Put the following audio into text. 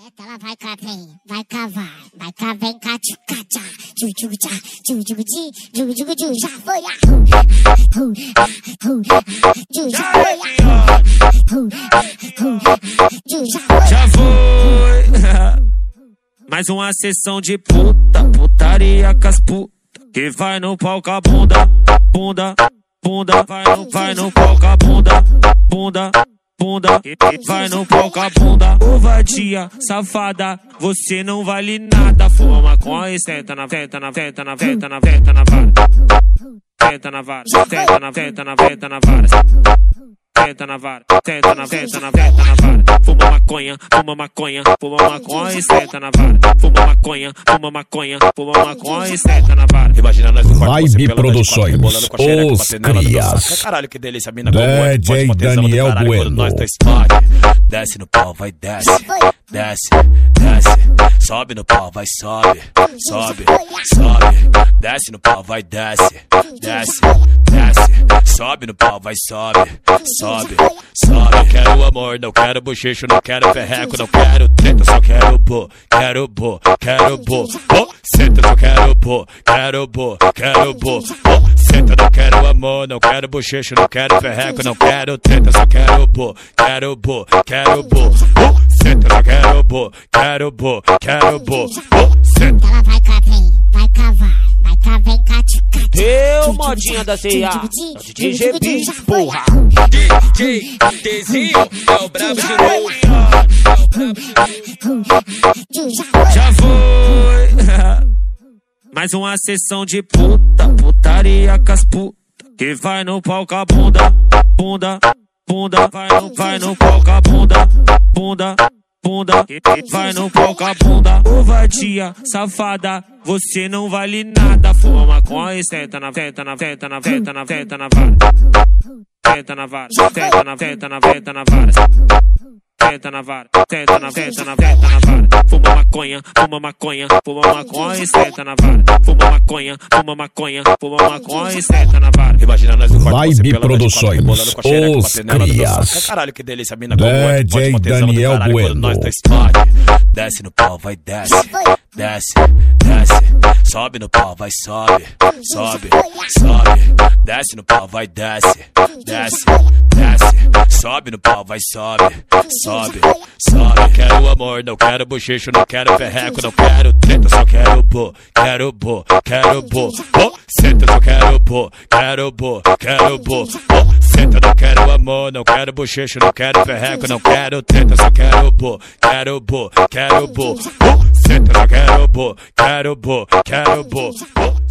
Ela vai cá, vem, vai cá, vai cá, vem cá, tchá, tchu-tchu-tchá, tchu-tchu-tchu, tchu-tchu-tchu, já foi, já foi, já foi. Mais uma sessão de putaria com as putas que vai no pau com a bunda, vai no pau com a bunda, que vai no pau com a bunda. Ô vadia, safada, você não vale nada. Fuma maconha e senta na vara. Senta na vara. Senta na vara. Senta na vara. Fuma maconha e senta na vara. Fuma maconha e senta na vara. Imagina nós no quarto, Vibe Produções, os crias. Caralho, que delícia, mina DJ Daniel Bueno. Nós tá explode. Desce no pau, vai, desce. Desce. Sobe no pau, vai, sobe. Desce no pau, vai, desce. Sobe no pau, vai, sobe. Não quero amor, não quero bochecho, não quero ferreco, não quero treta, só quero bo. Senta, só quero bo. Senta, não quero amor, não quero bochecho, não quero ferreco, não quero treta, só quero bo. Senta, só quero bo. Senta. ela vai cá, vem, vai cá, vem cá, tchá, Eu, modinha da CIA, DJ Beat, porra. DJ Tzinho é o brabo de novo. Já foi. Mais uma sessão de putaria com as putas que vai no pau com a bunda, vai no pau com a bunda, que vai no pau com a bunda. Ô vadia, safada, você não vale nada. Fuma maconha e senta na vara. Senta na vara. Fuma maconha e senta na vara. Fuma maconha e senta na vara. Imagina nós no quarto, Vibe Produções, os crias. Caralho, que delícia, mina DJ Daniel Bueno. Nós tá explode. Desce no pau, vai, desce. Sobe no pau, vai, sobe. Desce no pau, vai, desce. Sobe no pau, vai, sobe. Não quero amor, não quero bochecho, não quero ferreco, não quero treta, só quero bo. Senta, só quero bo. Senta, não quero amor, não quero bochecho, não quero ferreco, não quero treta, só quero bo. Senta, só quero bo.